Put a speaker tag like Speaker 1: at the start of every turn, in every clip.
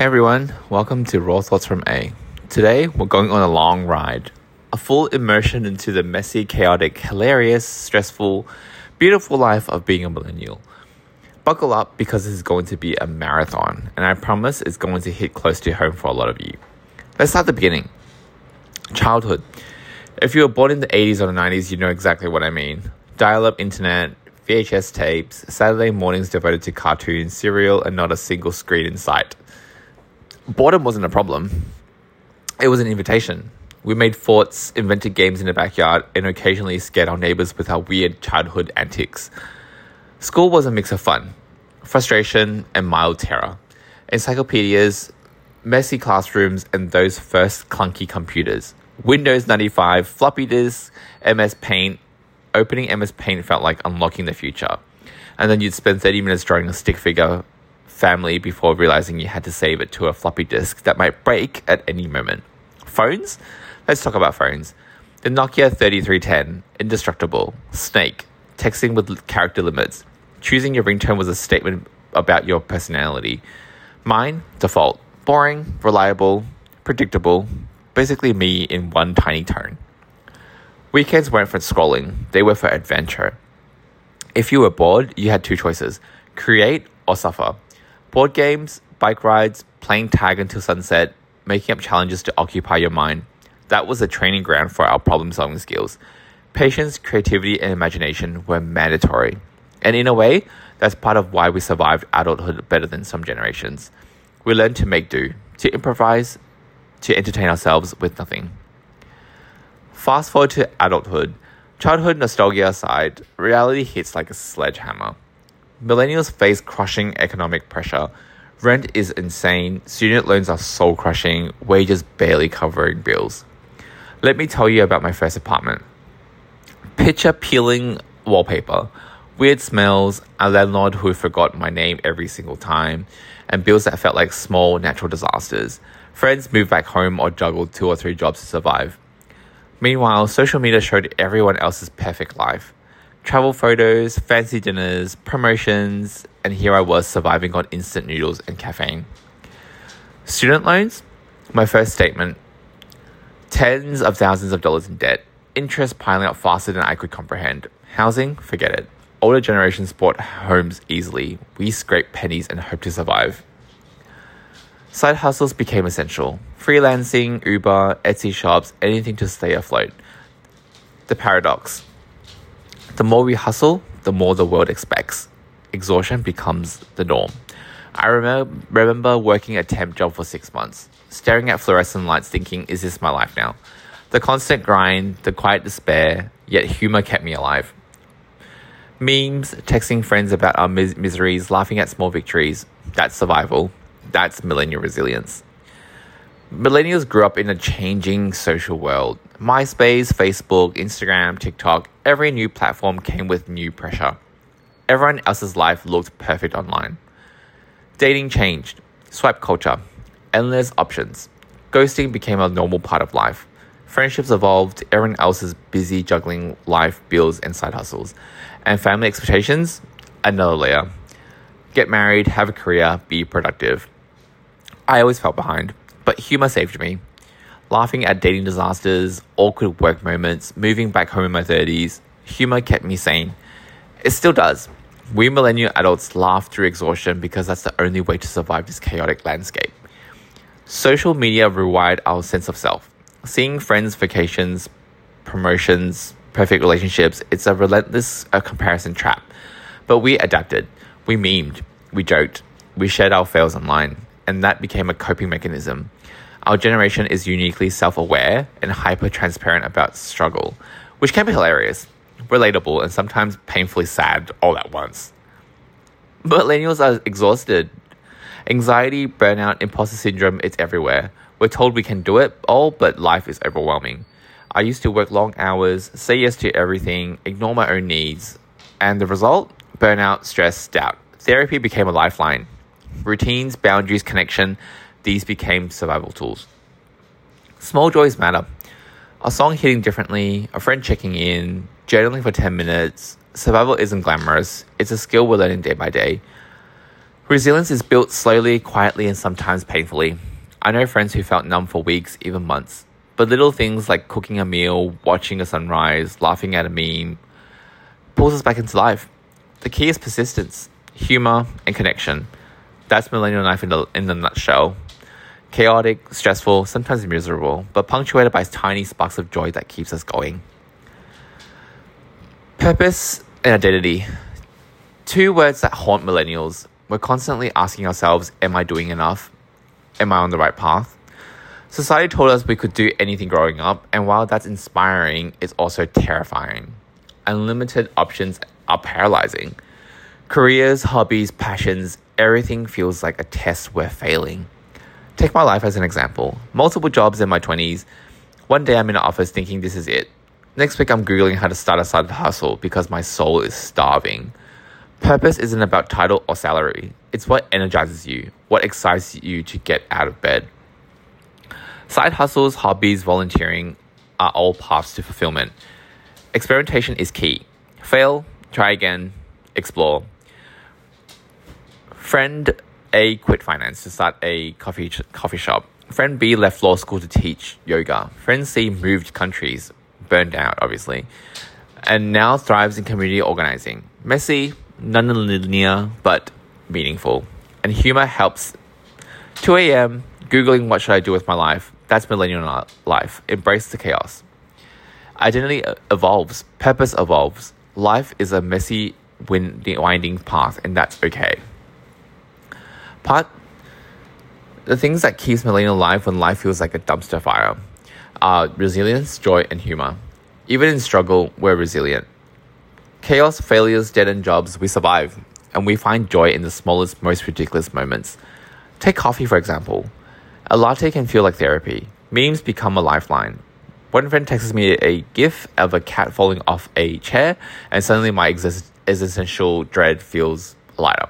Speaker 1: Hey everyone, welcome to Raw Thoughts from A. Today we're going on a long ride, a full immersion into the messy, chaotic, hilarious, stressful, beautiful life of being a millennial. Buckle up because this is going to be a marathon, and I promise it's going to hit close to home for a lot of you. Let's start at the beginning. Childhood. If you were born in the 80s or the 90s, you know exactly what I mean. Dial-up internet, VHS tapes, Saturday mornings devoted to cartoons, cereal, and not a single screen in sight. Boredom wasn't a problem. It was an invitation. We made forts, invented games in the backyard, and occasionally scared our neighbors with our weird childhood antics. School was a mix of fun, frustration, and mild terror. Encyclopedias, messy classrooms, and those first clunky computers. Windows 95, floppy disks, MS Paint. Opening MS Paint felt like unlocking the future. And then you'd spend 30 minutes drawing a stick figure family before realizing you had to save it to a floppy disk that might break at any moment. Phones? Let's talk about phones. The Nokia 3310, indestructible. Snake, texting with character limits. Choosing your ringtone was a statement about your personality. Mine, default. Boring, reliable, predictable. Basically me in one tiny tone. Weekends weren't for scrolling, they were for adventure. If you were bored, you had two choices, create or suffer. Board games, bike rides, playing tag until sunset, making up challenges to occupy your mind. That was a training ground for our problem-solving skills. Patience, creativity, and imagination were mandatory. And in a way, that's part of why we survived adulthood better than some generations. We learned to make do, to improvise, to entertain ourselves with nothing. Fast forward to adulthood. Childhood nostalgia aside, reality hits like a sledgehammer. Millennials face crushing economic pressure. Rent is insane, student loans are soul-crushing, wages barely covering bills. Let me tell you about my first apartment. Picture peeling wallpaper, weird smells, a landlord who forgot my name every single time, and bills that felt like small natural disasters. Friends moved back home or juggled 2 or 3 jobs to survive. Meanwhile, social media showed everyone else's perfect life. Travel photos, fancy dinners, promotions, and here I was surviving on instant noodles and caffeine. Student loans? My first statement. Tens of thousands of dollars in debt. Interest piling up faster than I could comprehend. Housing? Forget it. Older generations bought homes easily. We scraped pennies and hoped to survive. Side hustles became essential. Freelancing, Uber, Etsy shops, anything to stay afloat. The paradox. The more we hustle, the more the world expects. Exhaustion becomes the norm. I remember working a temp job for 6 months, staring at fluorescent lights thinking, is this my life now? The constant grind, the quiet despair, yet humor kept me alive. Memes, texting friends about our miseries, laughing at small victories. That's survival. That's millennial resilience. Millennials grew up in a changing social world. MySpace, Facebook, Instagram, TikTok, every new platform came with new pressure. Everyone else's life looked perfect online. Dating changed. Swipe culture. Endless options. Ghosting became a normal part of life. Friendships evolved. Everyone else is busy juggling life, bills, and side hustles. And family expectations? Another layer. Get married, have a career, be productive. I always felt behind, but humor saved me. Laughing at dating disasters, awkward work moments, moving back home in my 30s, humor kept me sane. It still does. We millennial adults laugh through exhaustion because that's the only way to survive this chaotic landscape. Social media rewired our sense of self. Seeing friends' vacations, promotions, perfect relationships, it's a relentless comparison trap. But we adapted. We memed. We joked. We shared our fails online. And that became a coping mechanism. Our generation is uniquely self-aware and hyper-transparent about struggle, which can be hilarious, relatable, and sometimes painfully sad all at once. Millennials are exhausted. Anxiety, burnout, imposter syndrome, it's everywhere. We're told we can do it all, but life is overwhelming. I used to work long hours, say yes to everything, ignore my own needs. And the result? Burnout, stress, doubt. Therapy became a lifeline. Routines, boundaries, connection, these became survival tools. Small joys matter. A song hitting differently, a friend checking in, journaling for 10 minutes. Survival isn't glamorous. It's a skill we're learning day by day. Resilience is built slowly, quietly, and sometimes painfully. I know friends who felt numb for weeks, even months. But little things like cooking a meal, watching a sunrise, laughing at a meme, pulls us back into life. The key is persistence, humor, and connection. That's millennial life in the nutshell. Chaotic, stressful, sometimes miserable, but punctuated by tiny sparks of joy that keeps us going. Purpose and identity. Two words that haunt millennials. We're constantly asking ourselves, am I doing enough? Am I on the right path? Society told us we could do anything growing up, and while that's inspiring, it's also terrifying. Unlimited options are paralyzing. Careers, hobbies, passions, everything feels like a test we're failing. Take my life as an example. Multiple jobs in my 20s. One day I'm in the office thinking this is it. Next week I'm Googling how to start a side hustle because my soul is starving. Purpose isn't about title or salary. It's what energizes you, what excites you to get out of bed. Side hustles, hobbies, volunteering are all paths to fulfillment. Experimentation is key. Fail, try again, explore. Friend A quit finance to start a coffee shop. Friend B left law school to teach yoga. Friend C moved countries, burned out obviously, and now thrives in community organizing. Messy, non-linear, but meaningful. And humor helps. 2 a.m., Googling what should I do with my life. That's millennial life. Embrace the chaos. Identity evolves. Purpose evolves. Life is a messy, winding path, and that's okay. The things that keeps millennial life when life feels like a dumpster fire are resilience, joy, and humor. Even in struggle, we're resilient. Chaos, failures, dead-end jobs, we survive. And we find joy in the smallest, most ridiculous moments. Take coffee, for example. A latte can feel like therapy. Memes become a lifeline. One friend texts me a gif of a cat falling off a chair, and suddenly my existential dread feels lighter.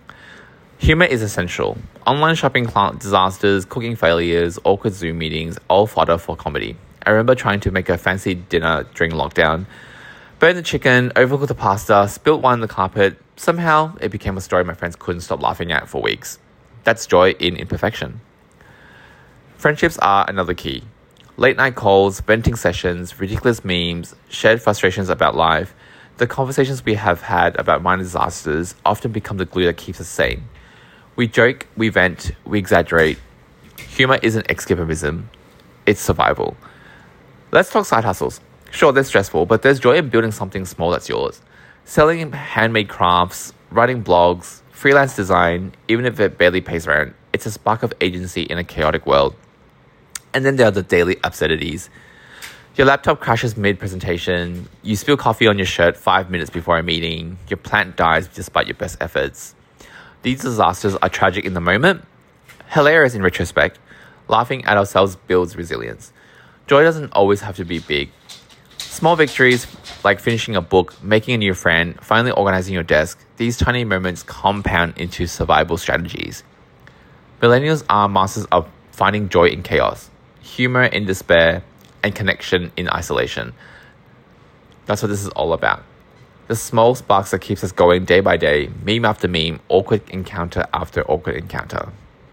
Speaker 1: Humor is essential. Online shopping disasters, cooking failures, awkward Zoom meetings, all fodder for comedy. I remember trying to make a fancy dinner during lockdown. Burned the chicken, overcooked the pasta, spilt wine on the carpet. Somehow, it became a story my friends couldn't stop laughing at for weeks. That's joy in imperfection. Friendships are another key. Late night calls, venting sessions, ridiculous memes, shared frustrations about life. The conversations we have had about minor disasters often become the glue that keeps us sane. We joke, we vent, we exaggerate. Humor isn't escapism, it's survival. Let's talk side hustles. Sure, they're stressful, but there's joy in building something small that's yours. Selling handmade crafts, writing blogs, freelance design, even if it barely pays rent, it's a spark of agency in a chaotic world. And then there are the daily absurdities. Your laptop crashes mid-presentation, you spill coffee on your shirt 5 minutes before a meeting, your plant dies despite your best efforts. These disasters are tragic in the moment, hilarious in retrospect. Laughing at ourselves builds resilience. Joy doesn't always have to be big. Small victories like finishing a book, making a new friend, finally organizing your desk, these tiny moments compound into survival strategies. Millennials are masters of finding joy in chaos, humor in despair, and connection in isolation. That's what this is all about. The small sparks that keeps us going day by day, meme after meme, awkward encounter after awkward encounter.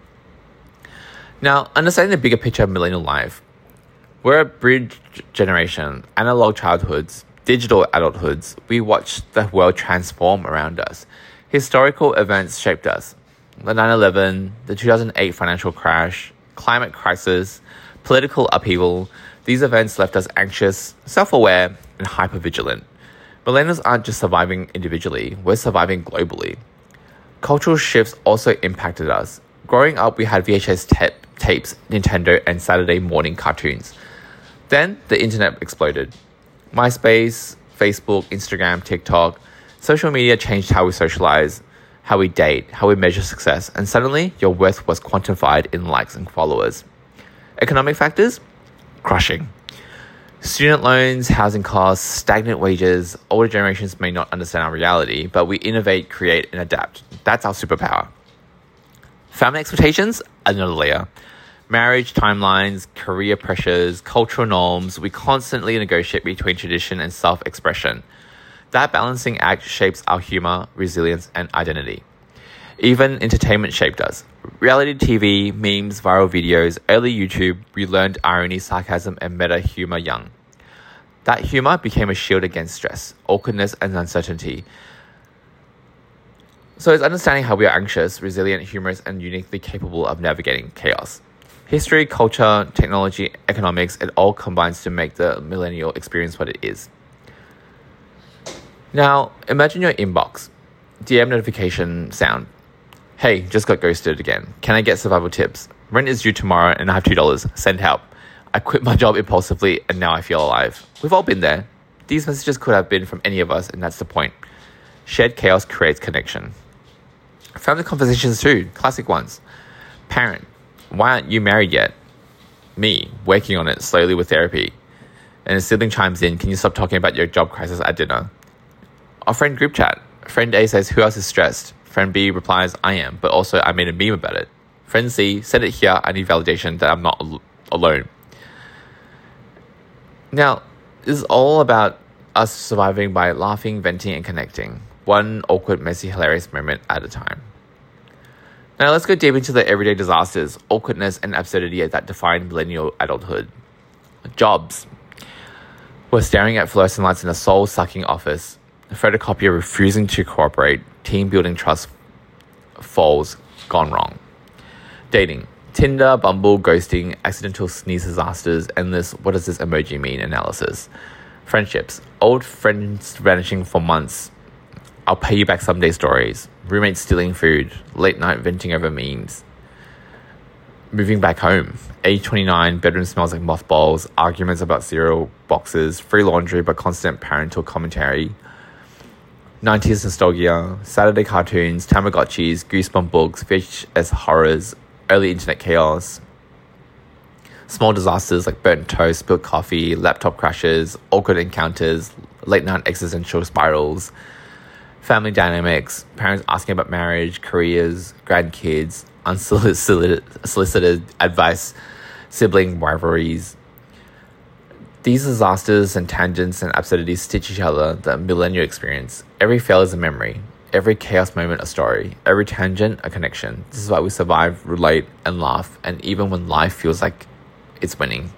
Speaker 1: Now, understanding the bigger picture of millennial life, we're a bridge generation, analog childhoods, digital adulthoods. We watched the world transform around us. Historical events shaped us. The 9/11, the 2008 financial crash, climate crisis, political upheaval. These events left us anxious, self-aware, and hyper-vigilant. Millennials aren't just surviving individually, we're surviving globally. Cultural shifts also impacted us. Growing up, we had VHS tapes, Nintendo, and Saturday morning cartoons. Then, the internet exploded. MySpace, Facebook, Instagram, TikTok. Social media changed how we socialize, how we date, how we measure success, and suddenly, your worth was quantified in likes and followers. Economic factors? Crushing. Student loans, housing costs, stagnant wages. Older generations may not understand our reality, but we innovate, create, and adapt. That's our superpower. Family expectations? Another layer. Marriage timelines, career pressures, cultural norms. We constantly negotiate between tradition and self-expression. That balancing act shapes our humor, resilience, and identity. Even entertainment shaped us. Reality TV, memes, viral videos, early YouTube, we learned irony, sarcasm, and meta humor young. That humor became a shield against stress, awkwardness, and uncertainty. So it's understanding how we are anxious, resilient, humorous, and uniquely capable of navigating chaos. History, culture, technology, economics, it all combines to make the millennial experience what it is. Now, imagine your inbox. DM notification sound. Hey, just got ghosted again. Can I get survival tips? Rent is due tomorrow and I have $2. Send help. I quit my job impulsively and now I feel alive. We've all been there. These messages could have been from any of us, and that's the point. Shared chaos creates connection. Family conversations too, classic ones. Parent, why aren't you married yet? Me, working on it slowly with therapy. And a sibling chimes in, can you stop talking about your job crisis at dinner? Our friend group chat. Friend A says, who else is stressed? Friend B replies, I am, but also I made a meme about it. Friend C, send it here, I need validation that I'm not alone. Now, this is all about us surviving by laughing, venting, and connecting. One awkward, messy, hilarious moment at a time. Now let's go deep into the everyday disasters, awkwardness, and absurdity that define millennial adulthood. Jobs. We're staring at fluorescent lights in a soul-sucking office. A photocopier refusing to cooperate. Team building trust falls. Gone wrong. Dating. Tinder, Bumble, ghosting, accidental sneeze disasters, endless what does this emoji mean analysis. Friendships. Old friends vanishing for months. I'll pay you back someday stories. Roommates stealing food. Late night venting over memes. Moving back home. Age 29, bedroom smells like mothballs. Arguments about cereal boxes. Free laundry but constant parental commentary. 90s nostalgia. Saturday cartoons. Tamagotchis. Goosebump books. VHS horrors. Early internet chaos. Small disasters like burnt toast, spilled coffee, laptop crashes, awkward encounters, late night existential spirals. Family dynamics, parents asking about marriage, careers, grandkids, unsolicited advice, sibling rivalries. These disasters and tangents and absurdities stitch each other, the millennial experience. Every fail is a memory. Every chaos moment a story. Every tangent a connection. This is why we survive, relate, and laugh, and even when life feels like it's winning.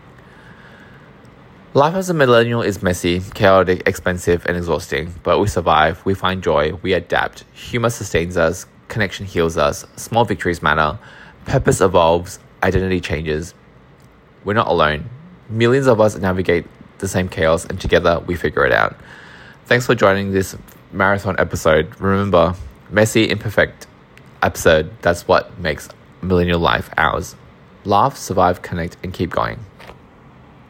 Speaker 1: Life as a millennial is messy, chaotic, expensive, and exhausting, but we survive, we find joy, we adapt. Humor sustains us, connection heals us, small victories matter, purpose evolves, identity changes. We're not alone. Millions of us navigate the same chaos, and together we figure it out. Thanks for joining this marathon episode. Remember, messy, imperfect, absurd, that's what makes millennial life ours. Laugh, survive, connect, and keep going.